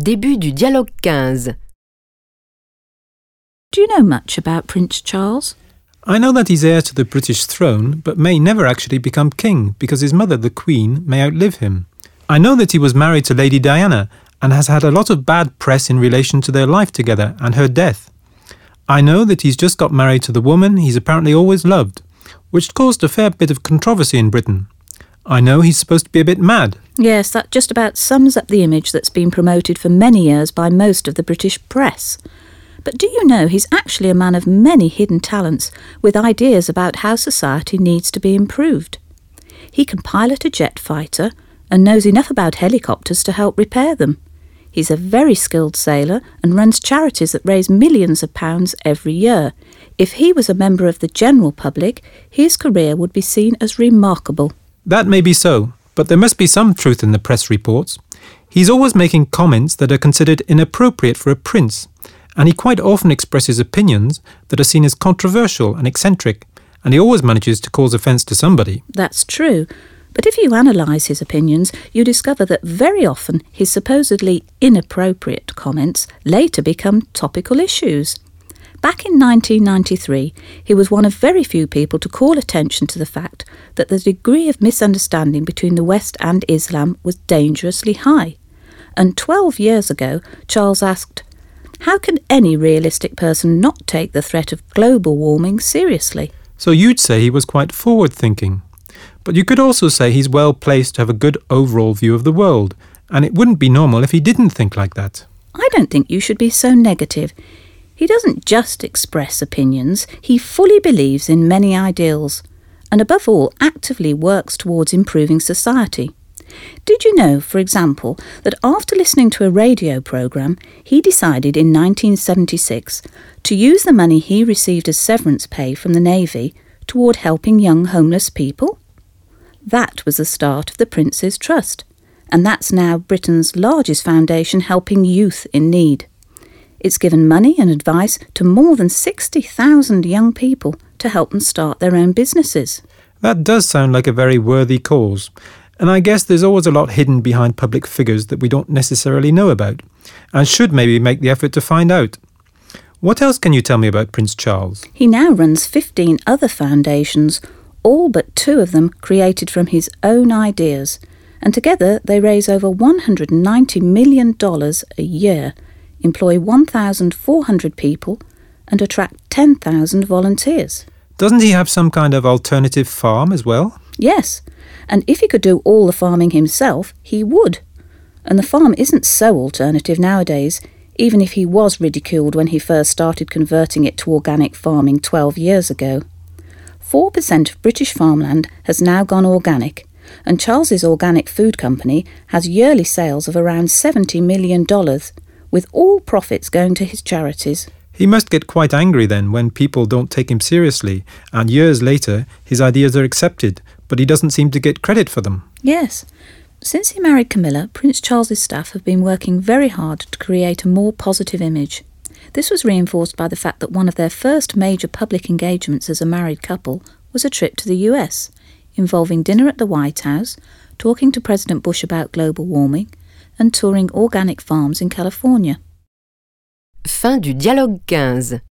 Début du dialogue 15. Do you know much about Prince Charles? I know that he's heir to the British throne, but may never actually become king because his mother, the Queen, may outlive him. I know that he was married to Lady Diana and has had a lot of bad press in relation to their life together and her death. I know that he's just got married to the woman he's apparently always loved, which caused a fair bit of controversy in Britain. I know he's supposed to be a bit mad. Yes, that just about sums up the image that's been promoted for many years by most of the British press. But do you know he's actually a man of many hidden talents with ideas about how society needs to be improved? He can pilot a jet fighter and knows enough about helicopters to help repair them. He's a very skilled sailor and runs charities that raise millions of pounds every year. If he was a member of the general public, his career would be seen as remarkable. That may be so, but there must be some truth in the press reports. He's always making comments that are considered inappropriate for a prince, and he quite often expresses opinions that are seen as controversial and eccentric, and he always manages to cause offence to somebody. That's true, but if you analyse his opinions, you discover that very often his supposedly inappropriate comments later become topical issues. Back in 1993, he was one of very few people to call attention to the fact that the degree of misunderstanding between the West and Islam was dangerously high. And 12 years ago, Charles asked, "How can any realistic person not take the threat of global warming seriously?" So you'd say he was quite forward-thinking. But you could also say he's well placed to have a good overall view of the world, and it wouldn't be normal if he didn't think like that. I don't think you should be so negative. He doesn't just express opinions, he fully believes in many ideals, and above all actively works towards improving society. Did you know, for example, that after listening to a radio programme, he decided in 1976 to use the money he received as severance pay from the Navy toward helping young homeless people? That was the start of the Prince's Trust, and that's now Britain's largest foundation helping youth in need. It's given money and advice to more than 60,000 young people to help them start their own businesses. That does sound like a very worthy cause, and I guess there's always a lot hidden behind public figures that we don't necessarily know about, and should maybe make the effort to find out. What else can you tell me about Prince Charles? He now runs 15 other foundations, all but 2 of them created from his own ideas, and together they raise over $190 million a year, employ 1,400 people and attract 10,000 volunteers. Doesn't he have some kind of alternative farm as well? Yes, and if he could do all the farming himself, he would. And the farm isn't so alternative nowadays, even if he was ridiculed when he first started converting it to organic farming 12 years ago. 4% of British farmland has now gone organic, and Charles's organic food company has yearly sales of around $70 million, with all profits going to his charities. He must get quite angry then when people don't take him seriously, and years later his ideas are accepted, but he doesn't seem to get credit for them. Yes. Since he married Camilla, Prince Charles's staff have been working very hard to create a more positive image. This was reinforced by the fact that one of their first major public engagements as a married couple was a trip to the US, involving dinner at the White House, talking to President Bush about global warming, and touring organic farms in California. Fin du dialogue 15.